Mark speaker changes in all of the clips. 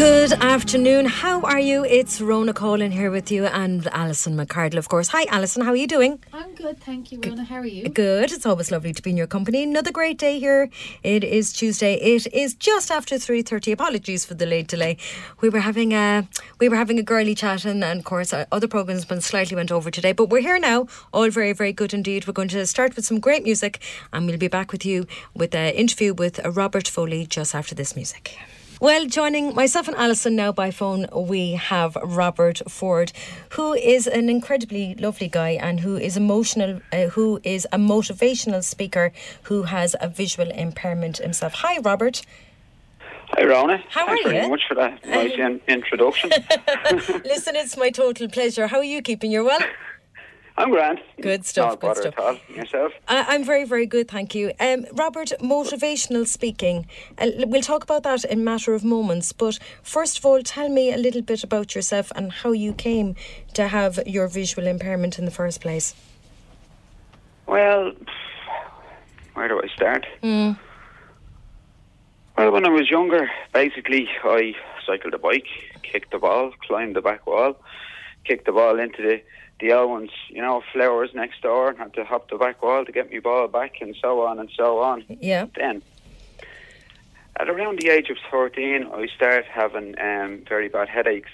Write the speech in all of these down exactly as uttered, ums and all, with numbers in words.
Speaker 1: Good afternoon. How are you? It's Rona Colin here with you and Alison McCardle, of course. Hi, Alison. How are you doing?
Speaker 2: I'm good, thank you, Rona. How are you?
Speaker 1: Good. It's always lovely to be in your company. Another great day here. It is Tuesday. It is just after three thirty. Apologies for the late delay. We were having a we were having a girly chat, and, and of course uh, other programmes been slightly went over today. But we're here now. All very, very good indeed. We're going to start with some great music, and we'll be back with you with an interview with uh, Robert Foley just after this music. Well, joining myself and Alison now by phone, we have Robert Ford, who is an incredibly lovely guy and who is emotional, uh, who is a motivational speaker who has a visual impairment himself. Hi, Robert.
Speaker 3: Hi, Rona.
Speaker 1: How
Speaker 3: Thanks
Speaker 1: are
Speaker 3: very
Speaker 1: you?
Speaker 3: much for that nice um, introduction.
Speaker 1: Listen, it's my total pleasure. How are you keeping? You're well?
Speaker 3: I'm grand.
Speaker 1: Good stuff,
Speaker 3: Not
Speaker 1: good
Speaker 3: bother
Speaker 1: stuff.
Speaker 3: at all. Yourself?
Speaker 1: I, I'm very, very good, thank you. Um, Robert, motivational speaking. Uh, we'll talk about that in a matter of moments. But first of all, tell me a little bit about yourself and how you came to have your visual impairment in the first place.
Speaker 3: Well, where do I start?
Speaker 1: Mm.
Speaker 3: Well, when I was younger, basically, I cycled a bike, kicked the ball, climbed the back wall, kicked the ball into the the old ones, you know, flowers next door, and had to hop the back wall to get my ball back, and so on and so on.
Speaker 1: Yeah.
Speaker 3: Then, at around the age of thirteen, I started having um, very bad headaches.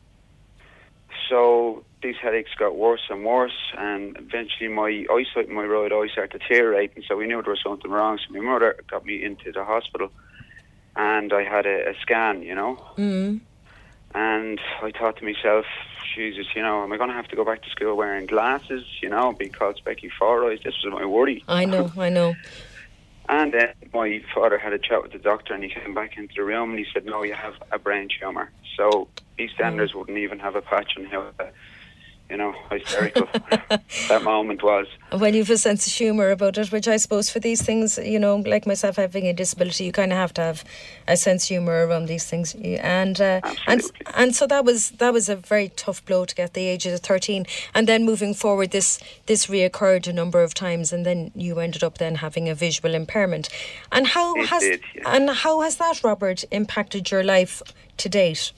Speaker 3: So these headaches got worse and worse, and eventually my eyesight in my right eye started deteriorating, so we knew there was something wrong. So my mother got me into the hospital, and I had a, a scan, you know.
Speaker 1: Mm.
Speaker 3: And I thought to myself, Jesus, you know, am I going to have to go back to school wearing glasses, you know, because Becky Four Eyes? This was my worry.
Speaker 1: I know, I know.
Speaker 3: And then my father had a chat with the doctor, and he came back into the room and he said, no, you have a brain tumour. So EastEnders mm. wouldn't even have a patch on how, uh, you know, hysterical that moment was.
Speaker 1: When you've a sense of humour about it, which I suppose for these things, you know, like myself having a disability, you kind of have to have a sense of humour around these things. And uh, and and so that was that was a very tough blow to get at the age of thirteen. And then moving forward, this this reoccurred a number of times, and then you ended up then having a visual impairment. And how
Speaker 3: it
Speaker 1: has
Speaker 3: did, yeah.
Speaker 1: and how has that, Robert, impacted your life to date?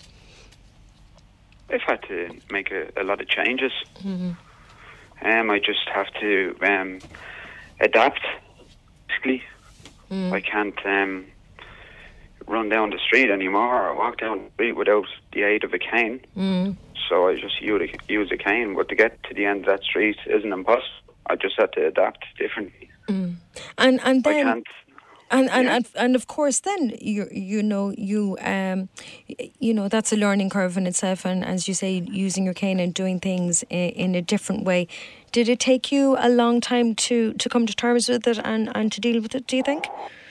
Speaker 3: I've had to make a, a lot of changes.
Speaker 1: Mm-hmm.
Speaker 3: Um, I just have to um, adapt, basically. Mm. I can't um, run down the street anymore or walk down the street without the aid of a cane.
Speaker 1: Mm.
Speaker 3: So I just use a, use a cane. But to get to the end of that street isn't impossible. I just had to adapt differently.
Speaker 1: Mm. And and then.
Speaker 3: I can't.
Speaker 1: And and,
Speaker 3: yeah.
Speaker 1: and and of course, then you you know you um you know that's a learning curve in itself. And as you say, using your cane and doing things in, in a different way. Did it take you a long time to, to come to terms with it and, and to deal with it? Do you think?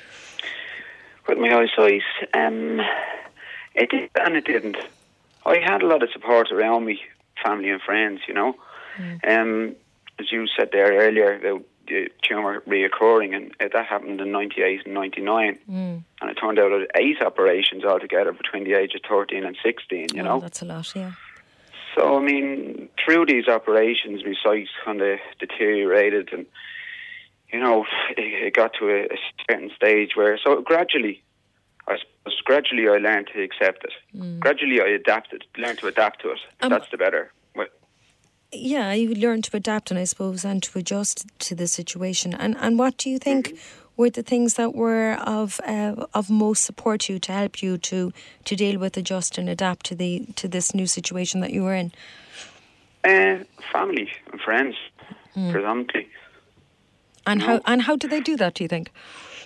Speaker 3: With my eyesight, um, it did and it didn't. I had a lot of support around me, family and friends. You know, mm. um, as you said there earlier, the the tumour reoccurring, and uh, that happened in ninety-eight and ninety-nine. Mm. And it turned out that eight operations altogether between the age of thirteen and sixteen, you
Speaker 1: oh,
Speaker 3: know.
Speaker 1: That's a lot, yeah.
Speaker 3: So, I mean, through these operations, my sight kind of deteriorated, and, you know, it, it got to a, a certain stage where, so gradually, I suppose, gradually I learned to accept it. Mm. Gradually I adapted, learned to adapt to it. Um, That's the better way.
Speaker 1: Yeah, you learn to adapt, and I suppose, and to adjust to the situation. And and what do you think mm-hmm. were the things that were of uh, of most support to you, to help you to, to deal with, adjust, and adapt to the to this new situation that you were in?
Speaker 3: Uh, family and friends, mm. predominantly.
Speaker 1: And
Speaker 3: you
Speaker 1: how
Speaker 3: know?
Speaker 1: and how do they do that? Do you think?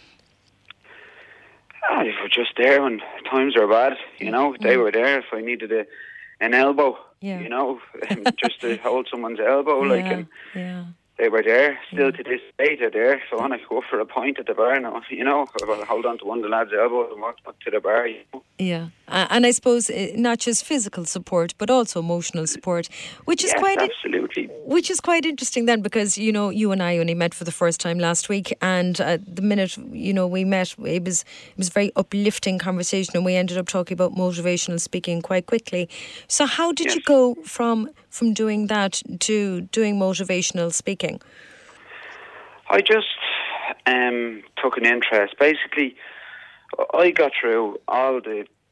Speaker 3: Ah, they were just there when times are bad. You know, mm. they were there if I needed a an elbow. Yeah. You know, just to hold someone's elbow,
Speaker 1: yeah,
Speaker 3: like, and
Speaker 1: yeah.
Speaker 3: they were there. Still
Speaker 1: yeah.
Speaker 3: to this day, they're there. If I want to go for a pint at the bar now, you know, I'll hold on to one of the lads' elbows and walk up to the bar, you know.
Speaker 1: Yeah, uh, and I suppose uh, not just physical support, but also emotional support, which is
Speaker 3: yes,
Speaker 1: quite
Speaker 3: absolutely.
Speaker 1: Which is quite interesting then, because you know you and I only met for the first time last week, and uh, the minute you know we met, it was it was a very uplifting conversation, and we ended up talking about motivational speaking quite quickly. So how did
Speaker 3: yes.
Speaker 1: you go from from doing that to doing motivational speaking?
Speaker 3: I just um, took an interest. Basically, I got through all the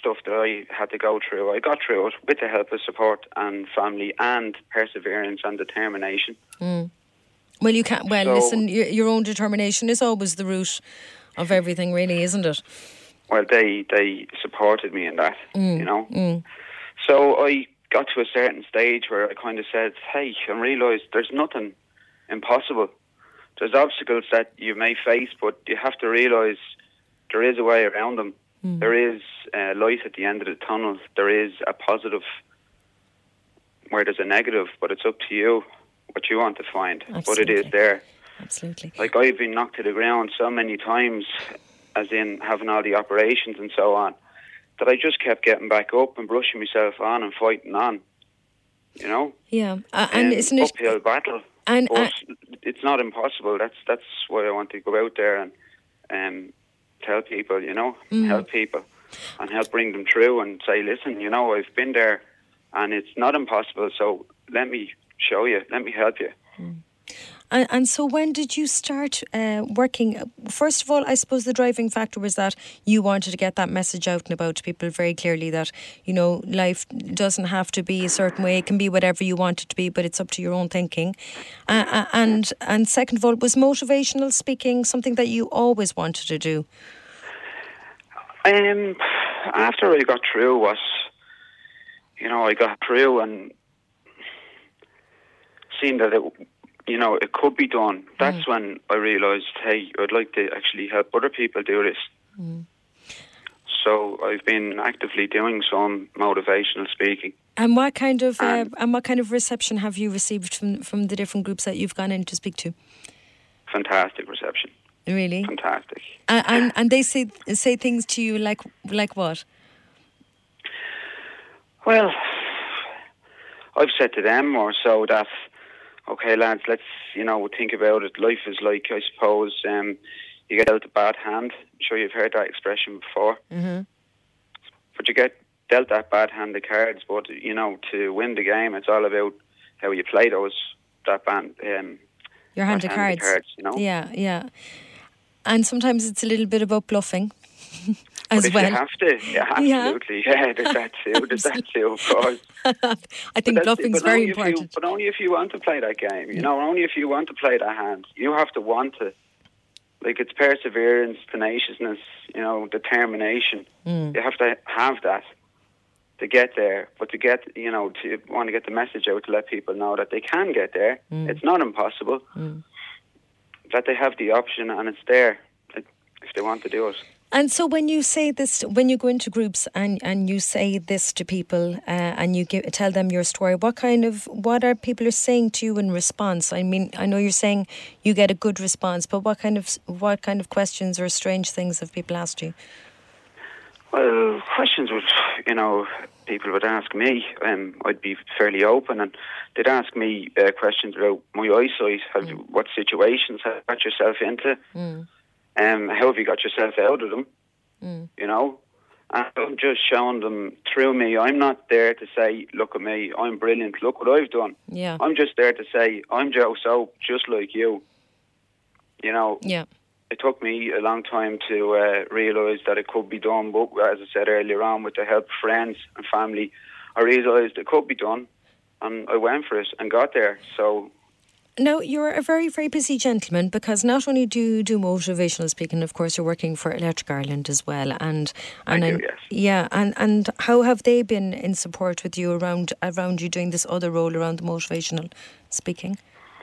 Speaker 3: stuff that I had to go through, I got through it with the help of support and family and perseverance and determination.
Speaker 1: Mm. Well, you can't. Well,
Speaker 3: So-
Speaker 1: listen, your, your own determination is always the root of everything, really, isn't it?
Speaker 3: Well, they they supported me in that,
Speaker 1: Mm,
Speaker 3: you know.
Speaker 1: mm.
Speaker 3: So I got to a certain stage where I kind of said, hey, and realised there's nothing impossible. There's obstacles that you may face, but you have to realise there is a way around them.
Speaker 1: Mm.
Speaker 3: There is uh, light at the end of the tunnel. There is a positive where there's a negative, but it's up to you what you want to find. But it
Speaker 1: Absolutely.
Speaker 3: is there.
Speaker 1: Absolutely.
Speaker 3: Like, I've been knocked to the ground so many times, as in having all the operations and so on, that I just kept getting back up and brushing myself on and fighting on. You know?
Speaker 1: Yeah, uh, and
Speaker 3: Um,
Speaker 1: isn't it?
Speaker 3: uphill battle.
Speaker 1: And
Speaker 3: But
Speaker 1: uh,
Speaker 3: it's not impossible. That's that's why I want to go out there and um, tell people, you know,
Speaker 1: Mm.
Speaker 3: help people and help bring them through and say, listen, you know, I've been there and it's not impossible, so let me show you, let me help you.
Speaker 1: And, and so when did you start uh, working? First of all, I suppose the driving factor was that you wanted to get that message out and about to people very clearly that, you know, life doesn't have to be a certain way. It can be whatever you want it to be, but it's up to your own thinking. Uh, uh, and and second of all, was motivational speaking something that you always wanted to do?
Speaker 3: Um, after I got through was, you know, I got through and seen that it, you know, it could be done. That's when I realised, hey, I'd like to actually help other people do this.
Speaker 1: Mm.
Speaker 3: So I've been actively doing some motivational speaking.
Speaker 1: And what kind of uh,
Speaker 3: And-
Speaker 1: and what kind of reception have you received from from the different groups that you've gone in to speak to?
Speaker 3: Fantastic reception.
Speaker 1: Really,
Speaker 3: Fantastic.
Speaker 1: and and, and they say say things to you like like what?
Speaker 3: Well, I've said to them more so that, okay, lads, let's, you know, think about it. Life is like, I suppose, um, you get dealt a bad hand. I'm sure you've heard that expression before.
Speaker 1: Mm-hmm.
Speaker 3: But you get dealt that bad hand of cards, but, you know, to win the game, it's all about how you play those, that band, um,
Speaker 1: Your hand of
Speaker 3: that
Speaker 1: cards.
Speaker 3: cards, you know.
Speaker 1: Yeah, yeah. And sometimes it's a little bit about bluffing
Speaker 3: But
Speaker 1: as
Speaker 3: if
Speaker 1: well.
Speaker 3: you have to, yeah, absolutely. Yeah, there's that too. There's that too, of course.
Speaker 1: I think
Speaker 3: But that's-
Speaker 1: bluffing's
Speaker 3: but
Speaker 1: very
Speaker 3: only if you-
Speaker 1: important.
Speaker 3: but only if you want to play that game, you know, only if you want to play that hand. You have to want to. Like, it's perseverance, tenaciousness, you know, determination.
Speaker 1: Mm.
Speaker 3: You have to have that to get there. But to get, you know, to want to get the message out to let people know that they can get there.
Speaker 1: Mm.
Speaker 3: It's not impossible.
Speaker 1: Mm.
Speaker 3: That they have the option and it's there if they want to do it.
Speaker 1: And so when you say this, when you go into groups and, and you say this to people uh, and you give, tell them your story, what kind of, what are people are saying to you in response? I mean, I know you're saying you get a good response, but what kind of, what kind of questions or strange things have people asked you?
Speaker 3: Well, questions would, you know, people would ask me. Um, I'd be fairly open, and they'd ask me uh, questions about my eyesight. Have you, what situations have you got yourself into?
Speaker 1: Mm.
Speaker 3: Um, how have you got yourself out of them?
Speaker 1: Mm.
Speaker 3: You know, and I'm just showing them through me. I'm not there to say, "Look at me, I'm brilliant. Look what I've done."
Speaker 1: Yeah.
Speaker 3: I'm just there to say, "I'm Joe Soap, just like you." You know.
Speaker 1: Yeah.
Speaker 3: It took me a long time to uh, realise that it could be done, but as I said earlier on, with the help of friends and family, I realised it could be done, and I went for it and got there. So,
Speaker 1: now, you're a very, very busy gentleman because not only do you do motivational speaking, of course, you're working for Electric Ireland as well. And, and
Speaker 3: I do,
Speaker 1: I'm-
Speaker 3: yes.
Speaker 1: Yeah, and, and how have they been in support with you around around you doing this other role around the motivational speaking?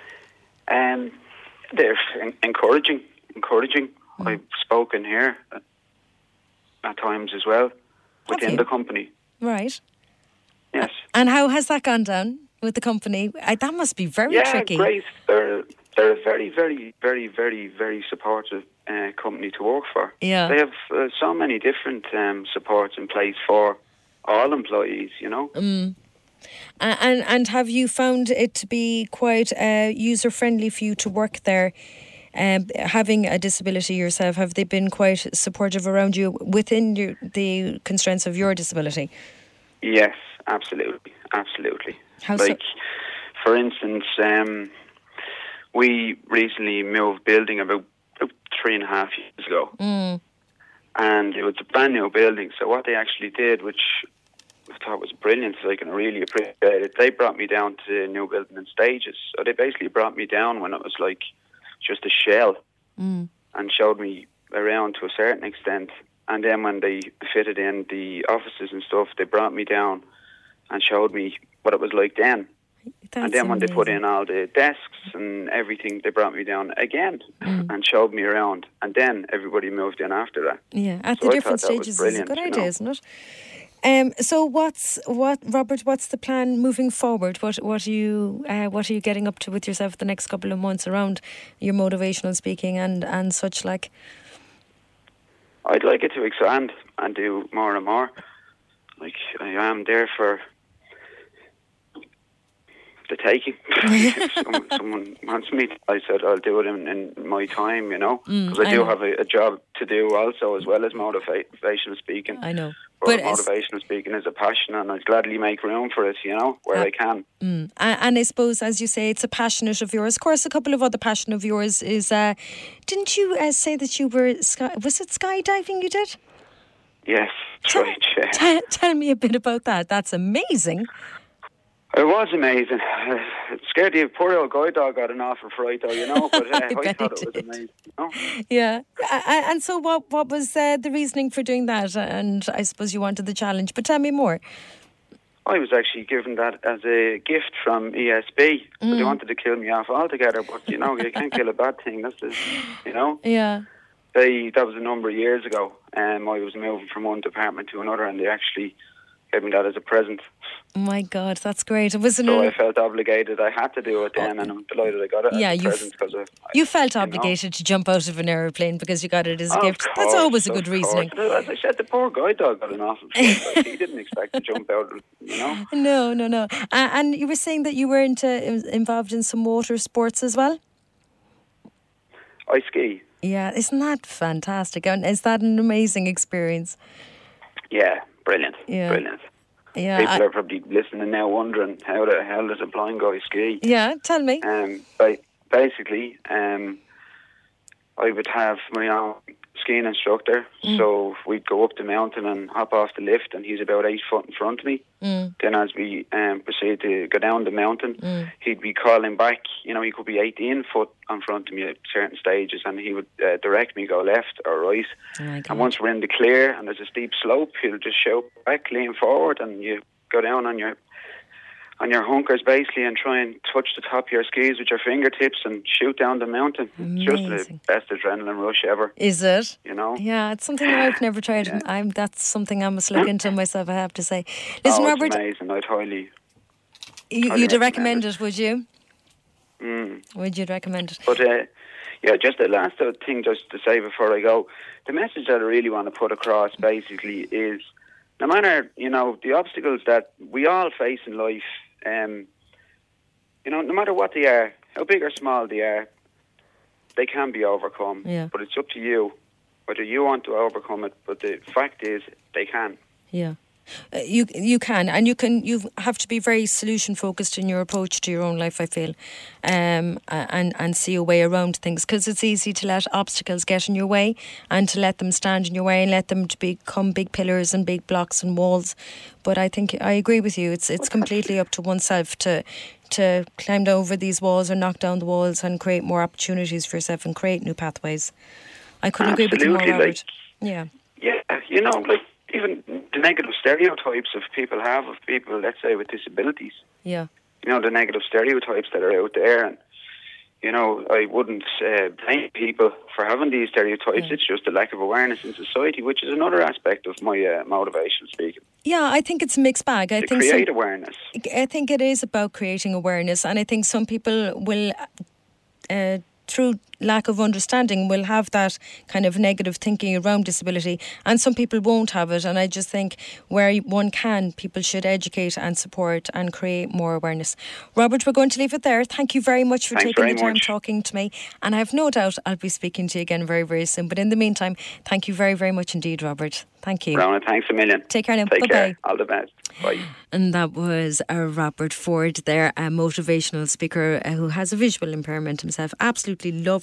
Speaker 3: um, they're en- encouraging. Encouraging.
Speaker 1: Mm.
Speaker 3: I've spoken here at, at times as well within
Speaker 1: you?
Speaker 3: the company.
Speaker 1: Right.
Speaker 3: Yes.
Speaker 1: And how has that gone down with the company? I, that must be very
Speaker 3: yeah,
Speaker 1: tricky.
Speaker 3: great. They're they're a very, very, very, very, very supportive uh, company to work for.
Speaker 1: Yeah.
Speaker 3: They have uh, so many different um, supports in place for all employees. You know.
Speaker 1: Mm. A- And and have you found it to be quite uh, user friendly for you to work there? Um, having a disability yourself, have they been quite supportive around you within your, the constraints of your disability?
Speaker 3: Yes, absolutely, absolutely.
Speaker 1: How so?
Speaker 3: like, for instance, um, we recently moved building about, about three and a half years ago,
Speaker 1: Mm.
Speaker 3: and it was a brand new building. So what they actually did, which I thought was brilliant, so I can really appreciate it, they brought me down to the new building in stages. So they basically brought me down when it was like just a shell
Speaker 1: Mm.
Speaker 3: and showed me around to a certain extent. And then when they fitted in the offices and stuff, they brought me down and showed me what it was like then.
Speaker 1: That's
Speaker 3: and then when they put
Speaker 1: amazing.
Speaker 3: in all the desks and everything, they brought me down again
Speaker 1: Mm.
Speaker 3: and showed me around. And then everybody moved in after that.
Speaker 1: Yeah, at
Speaker 3: So
Speaker 1: the
Speaker 3: I
Speaker 1: different
Speaker 3: thought that was
Speaker 1: stages is a
Speaker 3: brilliant,
Speaker 1: good
Speaker 3: you
Speaker 1: idea,
Speaker 3: know.
Speaker 1: isn't it? Um, so what's what, Robert? What's the plan moving forward? What what are you uh, what are you getting up to with yourself the next couple of months around your motivational speaking and and such like?
Speaker 3: I'd like it to expand and do more and more. Like, I am there for the taking. If someone, someone wants me, I said I'll do it in, in my time, you know, because
Speaker 1: Mm,
Speaker 3: I
Speaker 1: I
Speaker 3: do
Speaker 1: know.
Speaker 3: have a, a job to do also, as well as motiva- motivational speaking.
Speaker 1: I know,
Speaker 3: But,
Speaker 1: but it's-
Speaker 3: motivational speaking is a passion, and I'd gladly make room for it, you know, where
Speaker 1: Uh,
Speaker 3: I can.
Speaker 1: Mm. And, and I suppose, as you say, it's a passionate of yours. Of course, a couple of other passion of yours is. Uh, didn't you uh, say that you were sky? Was it skydiving? You did.
Speaker 3: Yes, that's
Speaker 1: Tell,
Speaker 3: right. Yeah.
Speaker 1: tell, tell me a bit about that. That's amazing.
Speaker 3: It was amazing. Uh, it scared the poor old guide dog got an awful fright, though, you know. But uh,
Speaker 1: I
Speaker 3: I,
Speaker 1: bet
Speaker 3: thought
Speaker 1: he
Speaker 3: it was
Speaker 1: did.
Speaker 3: amazing. You know?
Speaker 1: Yeah. A- a- And so, what what was uh, the reasoning for doing that? And I suppose you wanted the challenge. But tell me more.
Speaker 3: I was actually given that as a gift from E S B. But
Speaker 1: Mm.
Speaker 3: they wanted to kill me off altogether. But you know, you can't kill a bad thing. That's the, you know.
Speaker 1: Yeah.
Speaker 3: They that was a number of years ago. Um, I was moving from one department to another, and they actually gave me that as a present.
Speaker 1: My God, that's great. It was an.
Speaker 3: So I felt obligated. I had to do it then, and I'm delighted I got it
Speaker 1: Yeah,
Speaker 3: as a
Speaker 1: you f-
Speaker 3: present because
Speaker 1: You felt
Speaker 3: you know.
Speaker 1: obligated to jump out of an aeroplane because you got it as a
Speaker 3: Of
Speaker 1: gift. That's
Speaker 3: course,
Speaker 1: always a
Speaker 3: of
Speaker 1: good reasoning.
Speaker 3: course. As I said, the poor guide dog got an awful fright. Like, he didn't expect to jump out, you know.
Speaker 1: No, no, no. Uh, and you were saying that you were into involved in some water sports as well.
Speaker 3: I ski.
Speaker 1: Yeah, isn't that fantastic? And is that an amazing experience?
Speaker 3: Yeah, brilliant,
Speaker 1: Yeah.
Speaker 3: brilliant.
Speaker 1: Yeah,
Speaker 3: People
Speaker 1: I-
Speaker 3: are probably listening now, wondering how the hell does a blind guy ski?
Speaker 1: yeah. Tell me.
Speaker 3: Um, ba- basically, um, I would have my own skiing instructor,
Speaker 1: Mm.
Speaker 3: so we'd go up the mountain and hop off the lift, and he's about eight foot in front of me.
Speaker 1: Mm.
Speaker 3: Then as we um, proceed to go down the mountain,
Speaker 1: Mm.
Speaker 3: he'd be calling back, you know, he could be eighteen foot in front of me at certain stages, and he would uh, direct me go left or right.
Speaker 1: Oh my God.
Speaker 3: And once we're in the clear and there's a steep slope, he'll just shout back, lean forward, and you go down on your on your hunkers basically and try and touch the top of your skis with your fingertips and shoot down the mountain. It's just the
Speaker 1: Amazing.
Speaker 3: best adrenaline rush ever,
Speaker 1: Is it?
Speaker 3: you know.
Speaker 1: Yeah, it's something that I've never tried.
Speaker 3: Yeah.
Speaker 1: I'm. That's something I must look into myself. I have to say. Listen,
Speaker 3: oh,
Speaker 1: Robert,
Speaker 3: it's amazing. I'd highly...
Speaker 1: you,
Speaker 3: highly
Speaker 1: you'd recommend
Speaker 3: recommend
Speaker 1: it, would you?
Speaker 3: Mm.
Speaker 1: Would you recommend it?
Speaker 3: But, uh, yeah, just the last uh, thing just to say before I go, the message that I really want to put across basically is no matter, you know, the obstacles that we all face in life, um, you know, no matter what they are, how big or small they are, they can be overcome.
Speaker 1: Yeah.
Speaker 3: But it's up to you whether you want to overcome it. But the fact is, they can.
Speaker 1: Yeah. Uh, you you can and you can you have to be very solution focused in your approach to your own life, I feel, um, a- and and see a way around things, because it's easy to let obstacles get in your way and to let them stand in your way and let them to become big pillars and big blocks and walls. But I think I agree with you. It's it's completely up to oneself to to climb over these walls or knock down the walls and create more opportunities for yourself and create new pathways. I couldn't agree with you more,
Speaker 3: Absolutely,
Speaker 1: Robert. Yeah.
Speaker 3: Yeah, you know, like even the negative stereotypes of people have of people, let's say, with disabilities.
Speaker 1: Yeah.
Speaker 3: You know, the negative stereotypes that are out there. And, you know, I wouldn't uh, blame people for having these stereotypes.
Speaker 1: Yeah.
Speaker 3: It's just a lack of awareness in society, which is another aspect of my uh, motivational speaking.
Speaker 1: Yeah, I think it's a mixed bag. I
Speaker 3: To
Speaker 1: think
Speaker 3: create
Speaker 1: some,
Speaker 3: awareness.
Speaker 1: I think it is about creating awareness, and I think some people will, uh, through lack of understanding, will have that kind of negative thinking around disability, and some people won't have it. And I just think where one can, people should educate and support and create more awareness. Robert, we're going to leave it there. Thank you very much for
Speaker 3: Thanks
Speaker 1: taking
Speaker 3: very
Speaker 1: the time
Speaker 3: much.
Speaker 1: talking to me, and I have no doubt I'll be speaking to you again very, very soon. But in the meantime, thank you very, very much indeed, Robert. Thank you.
Speaker 3: Rona, thanks a million.
Speaker 1: Take care now.
Speaker 3: Take
Speaker 1: Bye-bye.
Speaker 3: care. All the best. Bye.
Speaker 1: And that was uh, Robert Ford there, a motivational speaker uh, who has a visual impairment himself. Absolutely lovely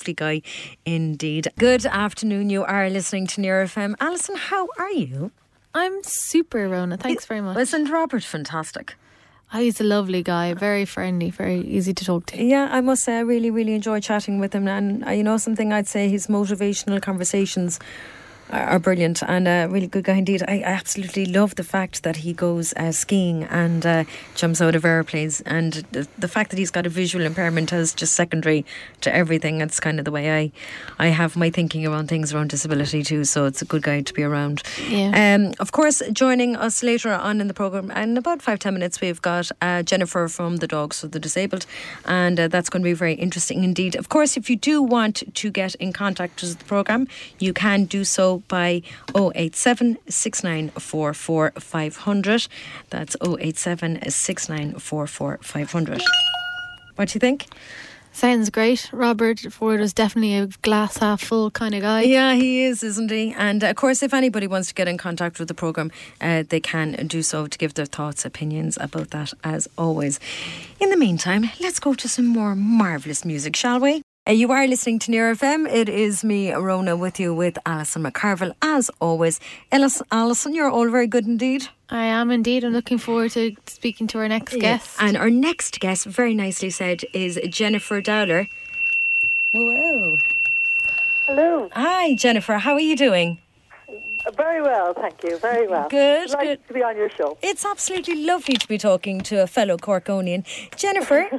Speaker 1: lovely guy indeed. Good afternoon. You are listening to Near F M. Alison, how are you?
Speaker 2: I'm super, Rona. Thanks very much.
Speaker 1: Isn't Robert fantastic?
Speaker 2: Oh, he's a lovely guy, very friendly, very easy to talk to.
Speaker 1: Yeah, I must say I really, really enjoy chatting with him. And uh, you know something, I'd say his motivational conversations are, are brilliant, and a really good guy indeed. I, I absolutely love the fact that he goes uh, skiing and uh, jumps out of airplanes, and the, the fact that he's got a visual impairment is just secondary to everything. That's kind of the way I, I have my thinking around things around disability too, so it's a good guy to be around.
Speaker 2: Yeah.
Speaker 1: Um, of course, joining us later on in the programme, in about five, ten minutes, we've got uh, Jennifer from the Dogs for the Disabled, and uh, that's going to be very interesting indeed. Of course, if you do want to get in contact with the programme, you can do so by oh eight seven, six nine four four, five hundred. That's oh eight seven, six nine four four, five hundred. What do you think?
Speaker 2: Sounds great. Robert Ford is definitely a glass half full kind of guy.
Speaker 1: Yeah, he is, isn't he? And uh, of course, if anybody wants to get in contact with the programme, uh, they can do so to give their thoughts, opinions about that, as always. In the meantime, let's go to some more marvellous music, shall we? Uh, you are listening to Near F M. It is me, Rona, with you with Alison McCarville, as always. Ellis, Alison, you're all very good indeed.
Speaker 2: I am indeed. I'm looking forward to speaking to our next guest.
Speaker 1: And our next guest, very nicely said, is Jennifer Dowler. Whoa.
Speaker 4: Hello.
Speaker 1: Hi, Jennifer. How are you doing?
Speaker 4: Very well, thank you. Very well.
Speaker 1: Good,
Speaker 4: Nice
Speaker 1: good.
Speaker 4: to be on your show.
Speaker 1: It's absolutely lovely to be talking to a fellow Corkonian. Jennifer.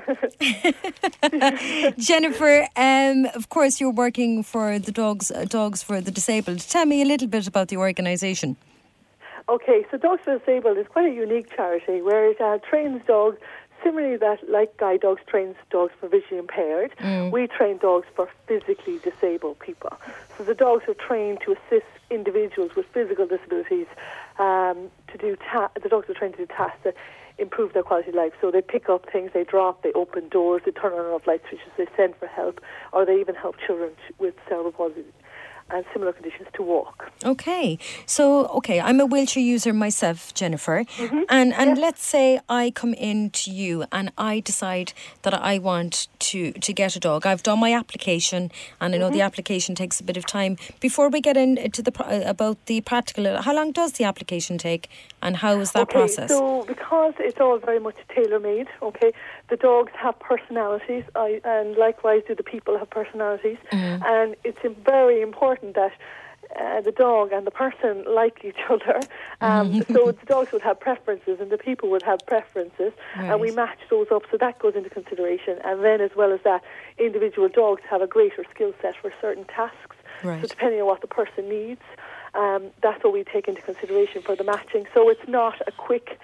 Speaker 1: Jennifer, um, of course, you're working for the Dogs, uh, Dogs for the Disabled. Tell me a little bit about the organisation.
Speaker 4: Okay, so Dogs for the Disabled is quite a unique charity where it uh, trains dogs similarly that, like Guide Dogs trains dogs for visually impaired. Mm. We train dogs for physically disabled people. So the dogs are trained to assist individuals with physical disabilities um, to do ta- the dogs are trained to do tasks that improve their quality of life. So they pick up things, they drop, they open doors, they turn on and off light switches, they send for help, or they even help children with cerebral palsy and similar conditions to walk.
Speaker 1: Okay, so okay, I'm a wheelchair user myself, Jennifer,
Speaker 4: mm-hmm.
Speaker 1: and and
Speaker 4: yes.
Speaker 1: let's say I come in to you and I decide that I want to to get a dog. I've done my application, and I know mm-hmm. the application takes a bit of time. Before we get into the about the practical, how long does the application take, and how is that
Speaker 4: okay,
Speaker 1: process?
Speaker 4: So because it's all very much tailor-made, okay, the dogs have personalities, I, and likewise do the people have personalities, mm-hmm. and it's very important that uh, the dog and the person like each other. Um, so the dogs would have preferences and the people would have preferences, right. and we match those up, so that goes into consideration. And then as well as that, individual dogs have a greater skill set for certain tasks.
Speaker 1: Right.
Speaker 4: So depending on what the person needs, um, that's what we take into consideration for the matching. So it's not a quick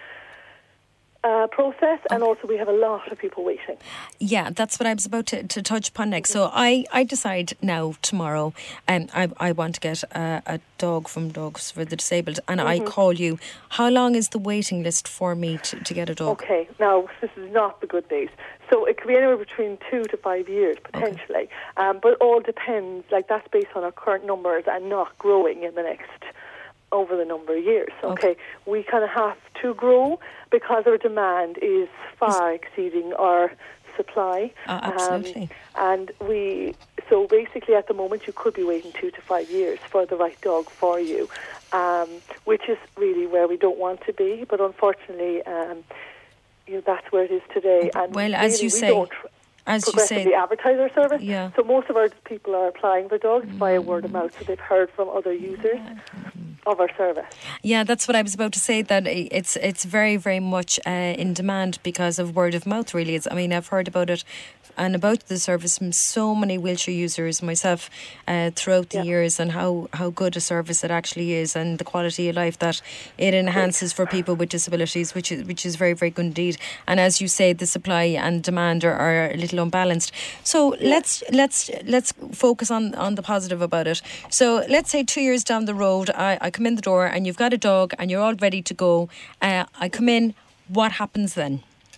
Speaker 4: Uh, process, and also we have a lot of people waiting.
Speaker 1: Yeah, that's what I was about to, to touch upon next. So I, I decide now, tomorrow, um, I, I want to get a, a dog from Dogs for the Disabled, and mm-hmm. I call you. How long is the waiting list for me to, to get a dog?
Speaker 4: Okay, now this is not the good days. So it could be anywhere between two to five years, potentially. Okay. Um, but it all depends, like that's based on our current numbers and not growing in the next over the number of years. Okay, okay. We kind of have to grow because our demand is far exceeding our supply.
Speaker 1: Uh, absolutely.
Speaker 4: Um, and we, so basically at the moment you could be waiting two to five years for the right dog for you, um, which is really where we don't want to be. But unfortunately, um, you know, that's where it is today. And
Speaker 1: well,
Speaker 4: really,
Speaker 1: as you
Speaker 4: we
Speaker 1: say,
Speaker 4: don't
Speaker 1: as you
Speaker 4: progressively
Speaker 1: say,
Speaker 4: advertise our service.
Speaker 1: Yeah.
Speaker 4: So most of our people are applying for dogs mm. via word of mouth, so they've heard from other users of our service.
Speaker 1: Yeah, that's what I was about to say, that it's it's very, very much uh, in demand because of word of mouth, really. It's, I mean, I've heard about it and about the service from so many wheelchair users myself uh, throughout the yeah. years, and how, how good a service it actually is, and the quality of life that it enhances for people with disabilities, which is which is very, very good indeed. And as you say, the supply and demand are, are a little unbalanced. So yeah. let's let's let's focus on, on the positive about it. So let's say two years down the road, I, I come in the door and you've got a dog and you're all ready to go. Uh, I come in, what happens then?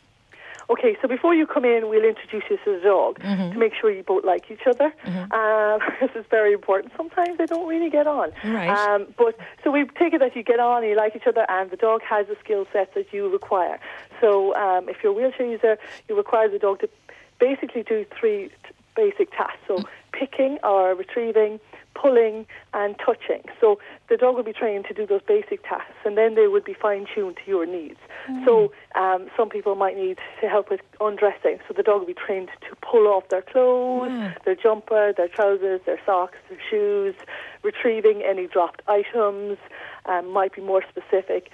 Speaker 4: Okay, so before you come in, we'll introduce you to the dog mm-hmm. to make sure you both like each other. Mm-hmm. Um, this is very important. Sometimes they don't really get on.
Speaker 1: Right.
Speaker 4: Um, but so we take it that you get on, you like each other, and the dog has the skill set that you require. So um, if you're a wheelchair user, you require the dog to basically do three t- basic tasks. So picking or retrieving, pulling and touching. So the dog would be trained to do those basic tasks, and then they would be fine-tuned to your needs. Mm. So um, some people might need to help with undressing, so the dog would be trained to pull off their clothes, yeah. their jumper, their trousers, their socks, their shoes, retrieving any dropped items, um, might be more specific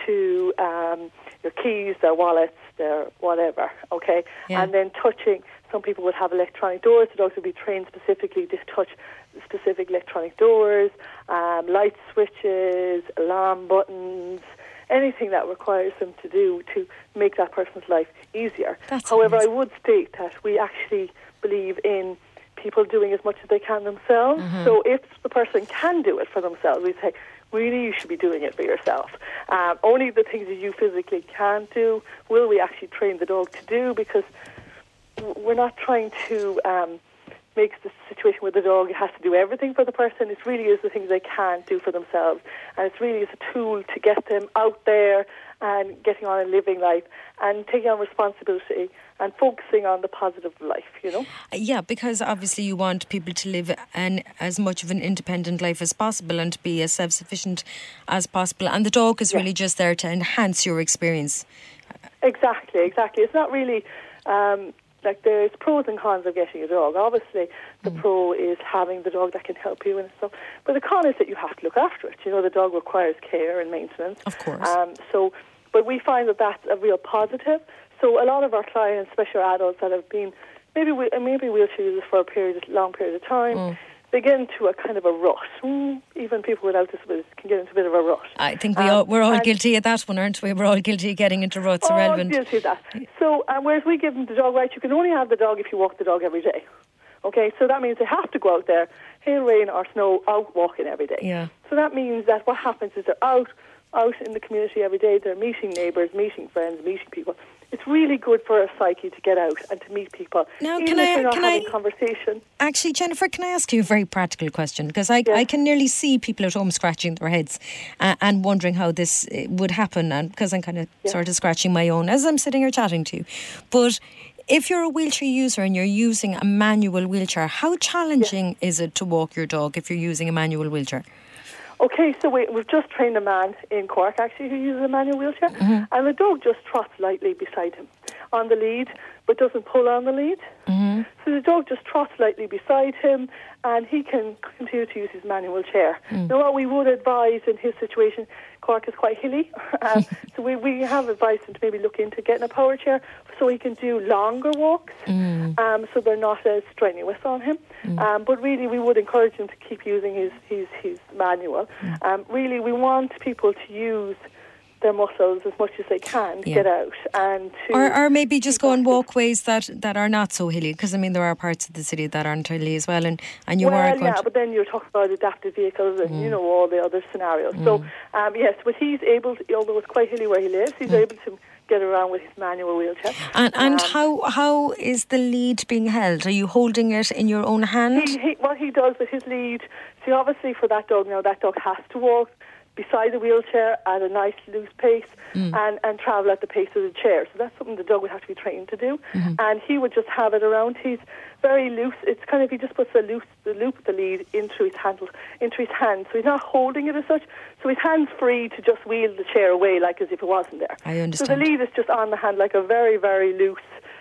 Speaker 4: to um, your keys, their wallets, their whatever, okay? Yeah. And then touching, some people would have electronic doors. The dogs would be trained specifically to touch specific electronic doors, um, light switches, alarm buttons, anything that requires them to do to make that person's life easier. That's However, amazing. I would state that we actually believe in people doing as much as they can themselves. Mm-hmm. So if the person can do it for themselves, we say, really, you should be doing it for yourself. Um, only the things that you physically can't do will we actually train the dog to do, because we're not trying to um, make the situation where the dog has to do everything for the person. It really is the things they can't do for themselves. And it's really is a tool to get them out there and getting on and living life and taking on responsibility and focusing on the positive life, you know?
Speaker 1: Yeah, because obviously you want people to live an as much of an independent life as possible and to be as self-sufficient as possible. And the dog is yeah. really just there to enhance your experience.
Speaker 4: Exactly, exactly. It's not really... Um, Like, there's pros and cons of getting a dog. Obviously, the mm. pro is having the dog that can help you and stuff. But the con is that you have to look after it. You know, the dog requires care and maintenance.
Speaker 1: Of course.
Speaker 4: Um, so, but we find that that's a real positive. So a lot of our clients, especially adults that have been maybe we, maybe wheelchair users for a period, long period of time, mm. they get into a kind of a rut. Mm, even people without disabilities can get into a bit of a rut.
Speaker 1: I think we um, all, we're all guilty of that one, aren't we? We're all guilty of getting into ruts.
Speaker 4: All
Speaker 1: irrelevant.
Speaker 4: guilty of that. So, um, whereas we give them the dog, right, you can only have the dog if you walk the dog every day. Okay, so that means they have to go out there, hail, rain or snow, out walking every day.
Speaker 1: Yeah.
Speaker 4: So that means that what happens is they're out, out in the community every day, they're meeting neighbours, meeting friends, meeting people. It's really good for a psyche to get out and to meet people.
Speaker 1: Now,
Speaker 4: even
Speaker 1: can
Speaker 4: if
Speaker 1: I,
Speaker 4: you're not
Speaker 1: can
Speaker 4: having
Speaker 1: I,
Speaker 4: conversation.
Speaker 1: Actually, Jennifer, can I ask you a very practical question? Because I, yes. I can nearly see people at home scratching their heads uh, and wondering how this uh, would happen, and because I'm kind of yes. sort of scratching my own as I'm sitting here chatting to you. But if you're a wheelchair user and you're using a manual wheelchair, how challenging yes. is it to walk your dog if you're using a manual wheelchair?
Speaker 4: Okay, so we, we've just trained a man in Cork, actually, who uses a manual wheelchair, mm-hmm. and the dog just trots lightly beside him on the lead, but doesn't pull on the lead. Mm-hmm. So the dog just trots lightly beside him, and he can continue to use his manual chair. Mm. Now, what we would advise in his situation, Cork is quite hilly, um, so we, we have advised him to maybe look into getting a power chair so he can do longer walks, mm. um, so they're not as strenuous on him. Mm. Um, but really, we would encourage him to keep using his, his, his manual. Mm. Um, really, we want people to use their muscles as much as they can to yeah. get out and to
Speaker 1: or, or maybe just go on walkways that, that are not so hilly, because I mean there are parts of the city that aren't hilly as well, and, and you
Speaker 4: well,
Speaker 1: are going
Speaker 4: yeah
Speaker 1: to...
Speaker 4: but then you're talking about adaptive vehicles and mm. you know all the other scenarios. Mm. So um, yes, but he's able to, although it's quite hilly where he lives, he's mm. able to get around with his manual wheelchair.
Speaker 1: And, and
Speaker 4: um,
Speaker 1: how how is the lead being held? Are you holding it in your own hand?
Speaker 4: He, he, what he does with his lead, see obviously for that dog now, that dog has to walk beside the wheelchair at a nice loose pace mm. and, and travel at the pace of the chair. So that's something the dog would have to be trained to do. Mm-hmm. And he would just have it around. He's very loose. It's kind of, he just puts the loose, the loop of the lead into his handle, into his hand. So he's not holding it as such. So his hand's free to just wheel the chair away like as if it wasn't there.
Speaker 1: I understand.
Speaker 4: So the lead is just on the hand like a very, very loose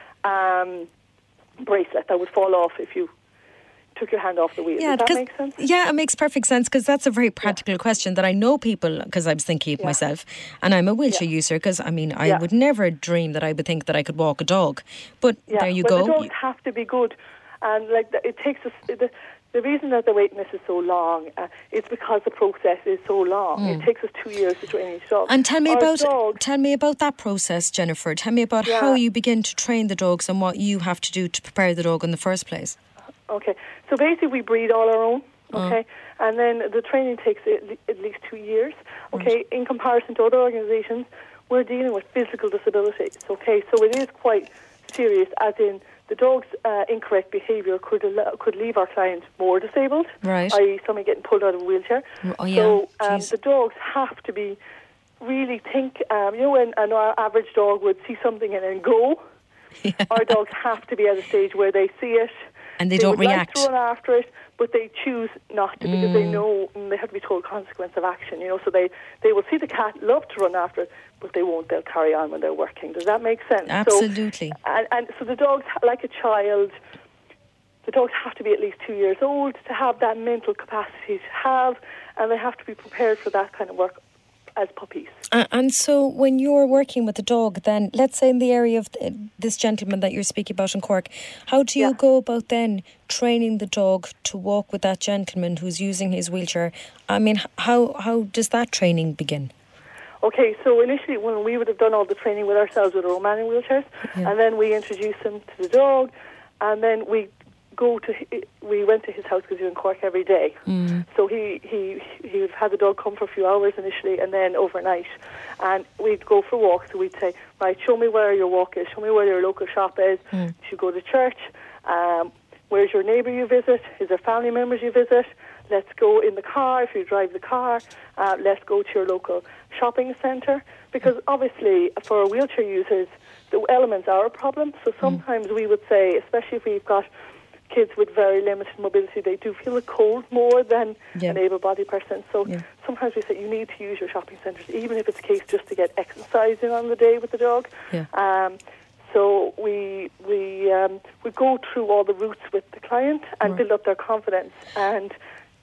Speaker 4: um, bracelet that would fall off if you took your hand off the wheel.
Speaker 1: Yeah,
Speaker 4: Does that make sense?
Speaker 1: Yeah, it makes perfect sense, because that's a very practical yeah. question that I know people, because I was thinking of yeah. myself, and I'm a wheelchair yeah. user, because I mean I yeah. would never dream that I would think that I could walk a dog, but
Speaker 4: yeah.
Speaker 1: there you
Speaker 4: well,
Speaker 1: go.
Speaker 4: The dogs have to be good, and like it takes us the, the reason that the waiting list is so long uh, is because the process is so long. Mm. It takes us two years to train each dog.
Speaker 1: And tell me
Speaker 4: Our
Speaker 1: about
Speaker 4: dog,
Speaker 1: tell me about that process, Jennifer. Tell me about
Speaker 4: yeah.
Speaker 1: how you begin to train the dogs and what you have to do to prepare the dog in the first place.
Speaker 4: Okay, so basically we breed all our own, okay, oh. and then the training takes at least two years, okay. Right. In comparison to other organisations, we're dealing with physical disabilities, okay, so it is quite serious, as in the dog's uh, incorrect behaviour could al- could leave our client more disabled,
Speaker 1: right.
Speaker 4: that is somebody getting pulled out of a wheelchair.
Speaker 1: Oh, yeah.
Speaker 4: So um, the dogs have to be, really think, um, you know, when an average dog would see something and then go, yeah. our dogs have to be at a stage where they see it,
Speaker 1: And they, they don't
Speaker 4: would
Speaker 1: react.
Speaker 4: Like to run after it, but they choose not to because mm. they know and they have to be told consequence of action. You know, so they, they will see the cat, love to run after it, but they won't. They'll carry on when they're working. Does that make sense?
Speaker 1: Absolutely.
Speaker 4: So, and, and so the dogs, like a child, the dogs have to be at least two years old to have that mental capacity to have, and they have to be prepared for that kind of work as puppies.
Speaker 1: Uh, and so when you're working with the dog, then let's say in the area of th- this gentleman that you're speaking about in Cork, how do you
Speaker 4: yeah.
Speaker 1: go about then training the dog to walk with that gentleman who's using his wheelchair? I mean, how how does that training begin?
Speaker 4: Okay, so initially when we would have done all the training with ourselves with our own manual wheelchairs, yeah. and then we introduced him to the dog, and then we go to we went to his house because he's in Cork every day. Mm. So he he he would have the dog come for a few hours initially, and then overnight, and we'd go for walks. So we'd say, right, show me where your walk is, show me where your local shop is. Mm. You should go to church. Um, where's your neighbour you visit? Is there family members you visit? Let's go in the car if you drive the car. Uh, let's go to your local shopping centre, because obviously for wheelchair users, the elements are a problem. So sometimes mm. we would say, especially if we've got kids with very limited mobility, they do feel the cold more than yeah. an able-bodied person. So yeah. sometimes we say you need to use your shopping centres, even if it's a case just to get exercise in on the day with the dog.
Speaker 1: Yeah.
Speaker 4: Um, so we we um, we go through all the routes with the client and right. build up their confidence and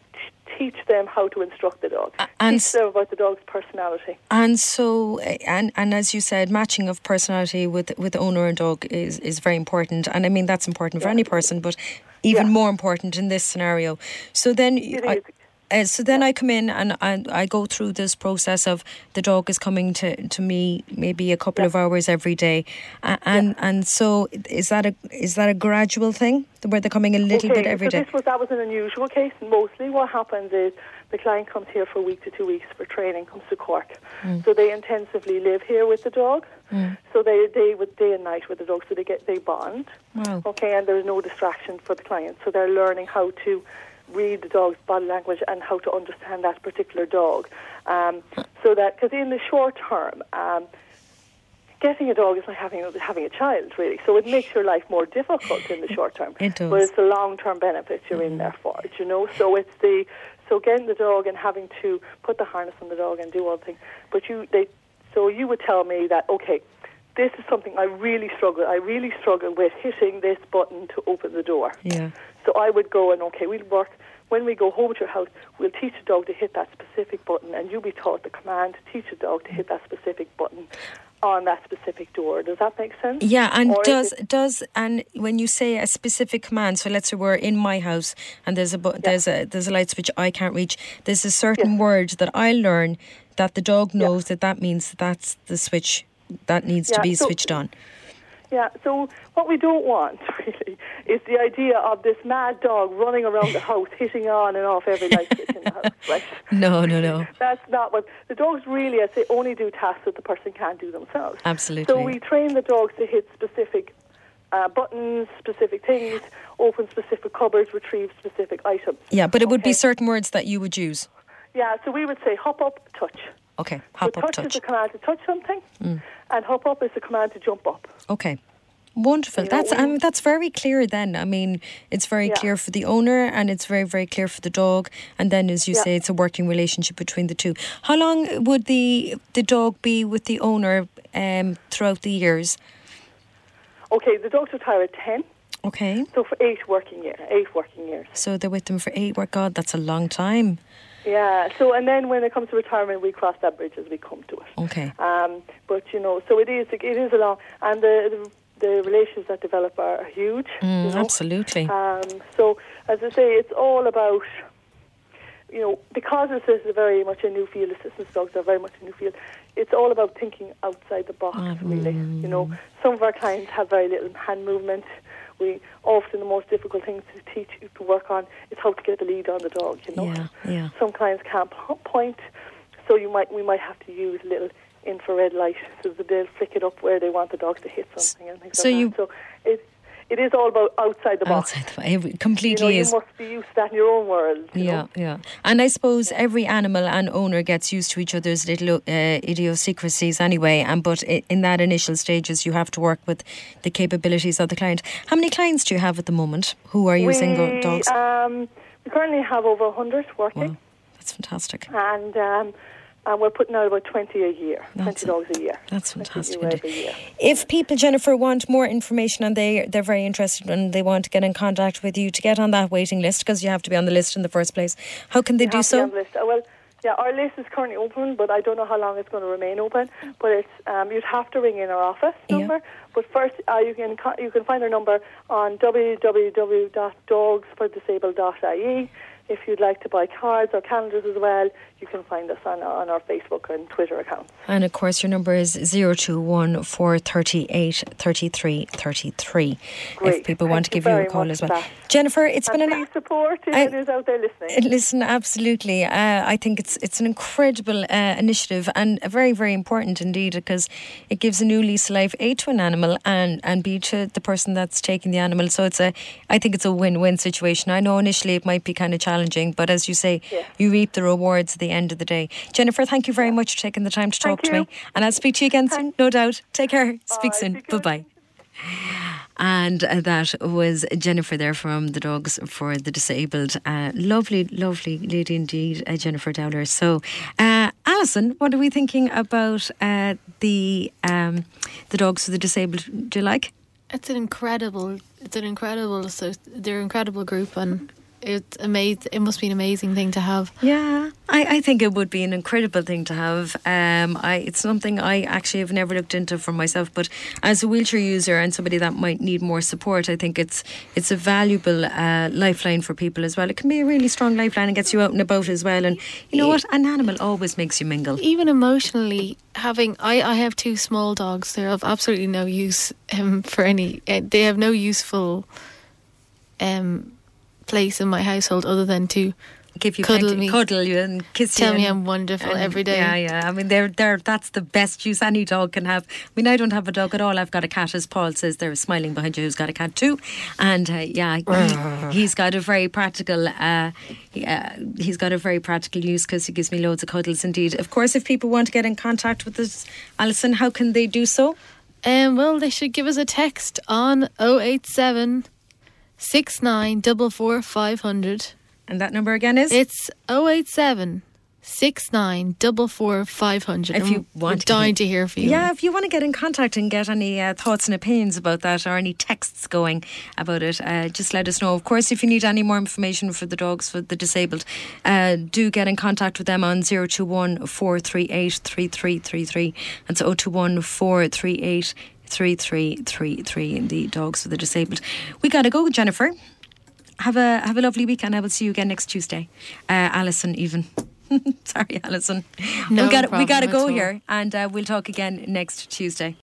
Speaker 4: teach them how to instruct the dog, and teach them about the dog's personality.
Speaker 1: And so, and and as you said, matching of personality with with owner and dog is, is very important. And I mean, that's important for yeah. any person, but even yeah. more important in this scenario. So then, I, uh, so then yeah. I come in and I, I go through this process of the dog is coming to, to me maybe a couple yeah. of hours every day, uh, and yeah. and so is that a is that a gradual thing where they're coming a little
Speaker 4: okay,
Speaker 1: bit every
Speaker 4: so
Speaker 1: day?
Speaker 4: This was that was an unusual case. Mostly, what happens is the client comes here for a week to two weeks for training, comes to Cork, mm. so they intensively live here with the dog. Mm. So they they with day and night with the dog, so they get they bond.
Speaker 1: Wow.
Speaker 4: Okay, and there's no distraction for the client, so they're learning how to read the dog's body language and how to understand that particular dog. Um, so that, because in the short term, um, getting a dog is like having having a child, really. So it makes your life more difficult in the short term.
Speaker 1: It does.
Speaker 4: But it's the long-term benefits you're mm. in there for, you know. So it's the so getting the dog and having to put the harness on the dog and do all the things. But you, they, so you would tell me that, okay, this is something I really struggle. I really struggle with hitting this button to open the door.
Speaker 1: Yeah.
Speaker 4: So I would go and, okay, we'll work. When we go home to your house, we'll teach the dog to hit that specific button, and you'll be taught the command to teach the dog to hit that specific button on that specific door. Does that make sense?
Speaker 1: Yeah, and
Speaker 4: or
Speaker 1: does does and when you say a specific command, so let's say we're in my house and there's a bu- yeah. there's a there's a light switch I can't reach. There's a certain yes. word that I learn that the dog knows yeah. that that means that that's the switch that needs yeah, to be so, switched on.
Speaker 4: Yeah, so what we don't want, really, is the idea of this mad dog running around the house, hitting on and off every light switch in the house, right?
Speaker 1: No, no, no.
Speaker 4: That's not what... The dogs really, I say, only do tasks that the person can't do themselves.
Speaker 1: Absolutely.
Speaker 4: So we train the dogs to hit specific uh, buttons, specific things, open specific cupboards, retrieve specific items.
Speaker 1: Yeah, but it would
Speaker 4: okay?
Speaker 1: be certain words that you would use.
Speaker 4: Yeah, so we would say hop up, touch.
Speaker 1: Okay, hop
Speaker 4: so
Speaker 1: up,
Speaker 4: touch.
Speaker 1: touch.
Speaker 4: Touch is a command to touch something, mm. and hop up is a command to jump up.
Speaker 1: Okay. Wonderful. You know, that's um, that's very clear then. I mean, it's very yeah. clear for the owner and it's very, very clear for the dog. And then, as you yeah. say, it's a working relationship between the two. How long would the the dog be with the owner um, throughout the years?
Speaker 4: Okay, the dogs retire at ten.
Speaker 1: Okay.
Speaker 4: So for eight working years. Eight working years.
Speaker 1: So they're with them for eight work. God, that's a long time.
Speaker 4: Yeah, so and then when it comes to retirement, we cross that bridge as we come to it.
Speaker 1: Okay.
Speaker 4: Um, but, you know, so it is, it is a long, and the, the the relations that develop are huge.
Speaker 1: Mm,
Speaker 4: you know?
Speaker 1: Absolutely.
Speaker 4: Um, so, as I say, it's all about, you know, because this is a very much a new field, assistance dogs are very much a new field, it's all about thinking outside the box, mm. really. You know, some of our clients have very little hand movement. We often the most difficult things to teach you to work on is how to get the lead on the dog, you know.
Speaker 1: Yeah, yeah.
Speaker 4: Some clients can't point, so you might we might have to use little infrared light so that they'll flick it up where they want the dog to hit something and things
Speaker 1: so
Speaker 4: like
Speaker 1: you
Speaker 4: that. So it it is all about outside the box.
Speaker 1: Outside the, it
Speaker 4: You know,
Speaker 1: completely
Speaker 4: you
Speaker 1: is.
Speaker 4: must be used to that in your own world. you
Speaker 1: Yeah,
Speaker 4: know.
Speaker 1: yeah. And I suppose every animal and owner gets used to each other's little uh, idiosyncrasies anyway. And but i- in that initial stages, you have to work with the capabilities of the client. How many clients do you have at the moment who are using go-
Speaker 4: we,
Speaker 1: dogs?
Speaker 4: Um, we currently have over one hundred working.
Speaker 1: Wow, that's fantastic.
Speaker 4: And um, and we're putting out about twenty a year,
Speaker 1: That's
Speaker 4: twenty dogs a year.
Speaker 1: That's
Speaker 4: twenty
Speaker 1: fantastic.
Speaker 4: new
Speaker 1: indeed.
Speaker 4: every year.
Speaker 1: If people, Jennifer, want more information and they, they're very interested and they want to get in contact with you to get on that waiting list, because you have to be on the list in the first place, how can they
Speaker 4: You
Speaker 1: do
Speaker 4: have to be on
Speaker 1: so?
Speaker 4: the list. Uh, Well, yeah, our list is currently open, but I don't know how long it's going to remain open. But it's um, you'd have to ring in our office
Speaker 1: Yeah.
Speaker 4: number. But first, uh, you can co- you can find our number on w w w dot dogs for disabled dot i e. If you'd like to buy cards or calendars as well, you can find us on on our Facebook and Twitter accounts.
Speaker 1: And of course, your number is zero two one four three eight three three three three.
Speaker 4: Great.
Speaker 1: If people want to
Speaker 4: Thank
Speaker 1: give
Speaker 4: you
Speaker 1: you a
Speaker 4: very
Speaker 1: call
Speaker 4: much
Speaker 1: as
Speaker 4: for
Speaker 1: well.
Speaker 4: that.
Speaker 1: Jennifer, it's
Speaker 4: And
Speaker 1: been an
Speaker 4: please support
Speaker 1: I-
Speaker 4: anyone who's out there listening.
Speaker 1: Listen, absolutely. Uh, I think it's it's an incredible uh, initiative and a very, very important indeed, because it gives a new lease of life, A, to an animal and, and B, to the person that's taking the animal. So it's a, I think it's a win-win situation. I know initially it might be kind of challenging, but as you say,
Speaker 4: Yeah.
Speaker 1: you reap the rewards at the end of the day. Jennifer, thank you very much for taking the time to talk
Speaker 4: Thank
Speaker 1: to
Speaker 4: you.
Speaker 1: me. And I'll speak to you again soon, no doubt. Take care. Speak
Speaker 4: right,
Speaker 1: soon.
Speaker 4: speak to you
Speaker 1: Bye-bye. And uh, that was Jennifer there from the Dogs for the Disabled. Uh, lovely, lovely lady indeed, uh, Jennifer Dowler. So, uh, Alison, what are we thinking about uh, the um, the Dogs for the Disabled? Do you like?
Speaker 2: It's an incredible, it's an incredible, so they're an incredible group, and it's amazing. It must be an amazing thing to have.
Speaker 1: Yeah, I, I think it would be an incredible thing to have. Um, I it's something I actually have never looked into for myself, but as a wheelchair user and somebody that might need more support, I think it's it's a valuable uh, lifeline for people as well. It can be a really strong lifeline and gets you out and about as well. And you know what? An animal always makes you mingle.
Speaker 2: Even emotionally, having I, I have two small dogs. They're of absolutely no use um, for any. Uh, they have no useful um, place in my household other than to
Speaker 1: Give you
Speaker 2: cuddle
Speaker 1: plenty,
Speaker 2: me.
Speaker 1: cuddle you and kiss
Speaker 2: tell
Speaker 1: you.
Speaker 2: me
Speaker 1: and-
Speaker 2: I'm wonderful
Speaker 1: and-
Speaker 2: every day.
Speaker 1: Yeah, yeah. I mean, they're, they're, that's the best use any dog can have. I mean, I don't have a dog at all. I've got a cat, as Paul says. They're smiling behind you, who's got a cat too. And uh, yeah, he, he's got a very practical, uh, he, uh, he's got a very practical use because he gives me loads of cuddles indeed. Of course, if people want to get in contact with us, Alison, how can they do so?
Speaker 2: Um, well, they should give us a text on oh eight seven, six nine four four, five hundred.
Speaker 1: And that number again is?
Speaker 2: It's oh eight seven, six nine four four, five hundred.
Speaker 1: If you want
Speaker 2: We're
Speaker 1: to
Speaker 2: dying
Speaker 1: get-
Speaker 2: to hear from you.
Speaker 1: Yeah, if you want to get in contact and get any uh, thoughts and opinions about that or any texts going about it, uh, just let us know. Of course, if you need any more information for the Dogs for the Disabled, uh, do get in contact with them on zero two one four three eight three three three three. That's zero two one four three eight three three three three in the Dogs for the Disabled. We got to go, Jennifer. Have a have a lovely weekend. I will see you again next Tuesday. Uh, Alison, even. Sorry, Alison.
Speaker 2: No
Speaker 1: we got we
Speaker 2: problem
Speaker 1: got to
Speaker 2: at
Speaker 1: go
Speaker 2: all.
Speaker 1: here, and uh, we'll talk again next Tuesday.